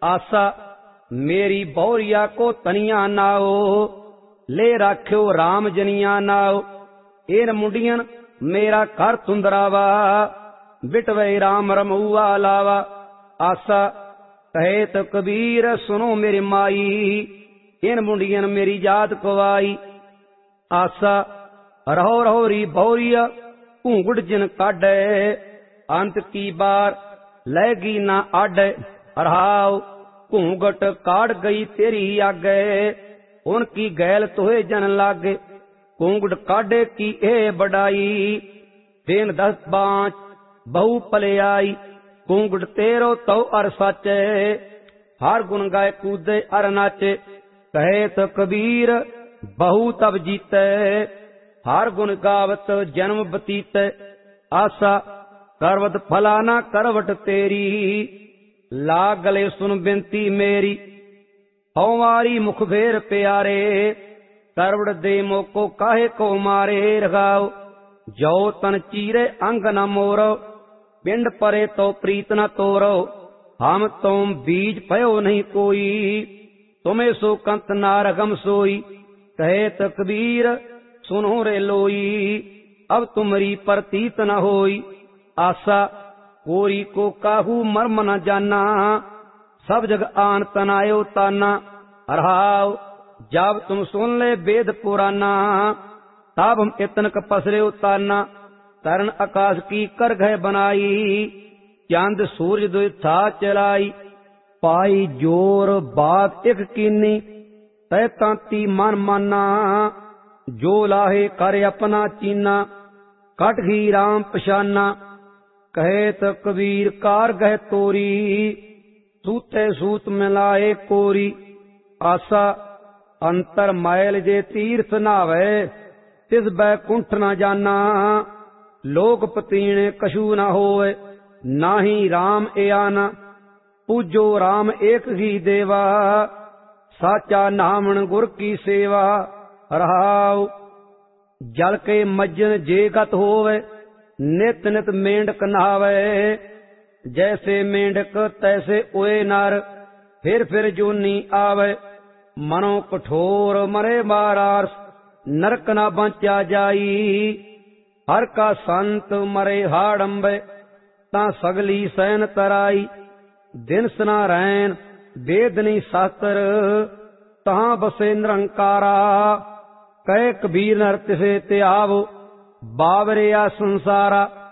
आसा मेरी बहुरिया को तनिया नाओ, ले राख्यो राम जनिया नाओ। इन मुंडियन मेरा घर तुंदरावा, बिटवे राम रमुआ लावा। आसा कहे तो कबीर सुनो मेरी माई, इन मुंडियन मेरी जात कवाई। आसा रहो रहो री बहुरिया घूंगड़ जिन काढे, अंत की बार लैगी ना आडे। रहाओ घूंघट काढ़ गई तेरी आगे, उनकी गैल तोहे जन लागे। घूंघट काढ़े की ए बड़ाई, दिन 10 बाँच बहु पले आई। घूंघट तेरो तो अर साचे, हर गुण गाय कूदे अर नाचे। कहे तो कबीर बहु तब जीते, हर गुण गावत जन्म बतीते। आसा करवत फला ना करवट तेरी, ला गले सुन बिनती मेरी। हमारी मुख फेर प्यारे, करवट दे मोको काहे को मारे। रगाओ जो तन चीरे अंग न मोरो, पिंड परे तो प्रीत न तोरो। हम तुम बीज पयो नहीं कोई, तुम्हें सो कंत नारगम सोई। कहे तो कबीर सुनो रे लोई, अब तुमरी प्रतीत न होई। आसा कोरी को काहू मर्म न जाना, सब जग आन तनायो ताना। रहाओ जब तुम सुन ले वेद पुराना, तब हम इतन क पसरे ताना। तरण आकाश की कर घय बनाई, चांद सूरज दुई था चलाई। पाई जोर बात एक कीनी, तय तांती मन माना। जो लाहे कर अपना चीना, कट ही राम पशाना। कहे तो कबीर कार गह तोरी, सूते सूत मिलाए कोरी। आसा अंतर मैल जे तीर्थ नावे, तिस बैकुंठ न जाना। लोक पतीने कछू न होए, नाही राम एआना। पूजो राम एक ही देवा, साचा नामन गुर की सेवा। रहाओ जल के मज्जन जे गत होवे, नित नित मेंढक नहावे। जैसे मेंढक तैसे ओए नर, फिर जोनी आवे। मनो कठोर मरे मारास, नरक न बंचा जाई। हर का संत मरे हाड़ंबे, ता सगली सैन तराई। दिन सना रैन वेदनी शास्त्र, तहां बसे निरंकारा। कहे कबीर नर तिसे ते आवो, बावरिया संसारा।